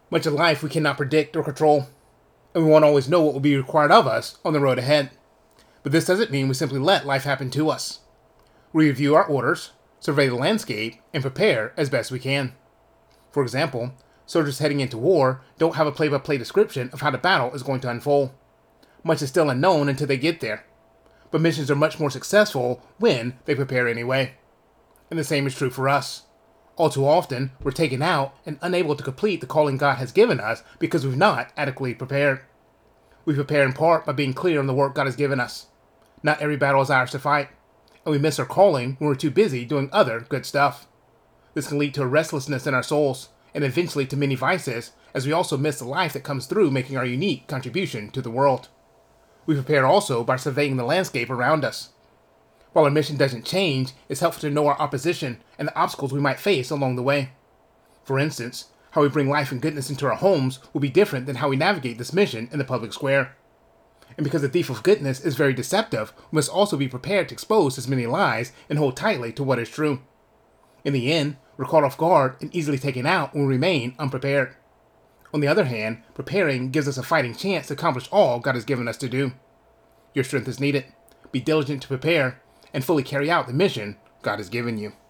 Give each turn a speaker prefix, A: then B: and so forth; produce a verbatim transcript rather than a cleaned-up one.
A: Much of life we cannot predict or control, and we won't always know what will be required of us on the road ahead. But this doesn't mean we simply let life happen to us. We review our orders, survey the landscape, and prepare as best we can. For example, soldiers heading into war don't have a play-by-play description of how the battle is going to unfold. Much is still unknown until they get there. But missions are much more successful when they prepare anyway. And the same is true for us. All too often, we're taken out and unable to complete the calling God has given us because we've not adequately prepared. We prepare in part by being clear on the work God has given us. Not every battle is ours to fight, and we miss our calling when we're too busy doing other good stuff. This can lead to a restlessness in our souls, and eventually to many vices, as we also miss the life that comes through making our unique contribution to the world. We prepare also by surveying the landscape around us. While our mission doesn't change, it's helpful to know our opposition and the obstacles we might face along the way. For instance, how we bring life and goodness into our homes will be different than how we navigate this mission in the public square. And because the thief of goodness is very deceptive, we must also be prepared to expose his many lies and hold tightly to what is true. In the end, we're caught off guard and easily taken out when we remain unprepared. On the other hand, preparing gives us a fighting chance to accomplish all God has given us to do. Your strength is needed. Be diligent to prepare and fully carry out the mission God has given you.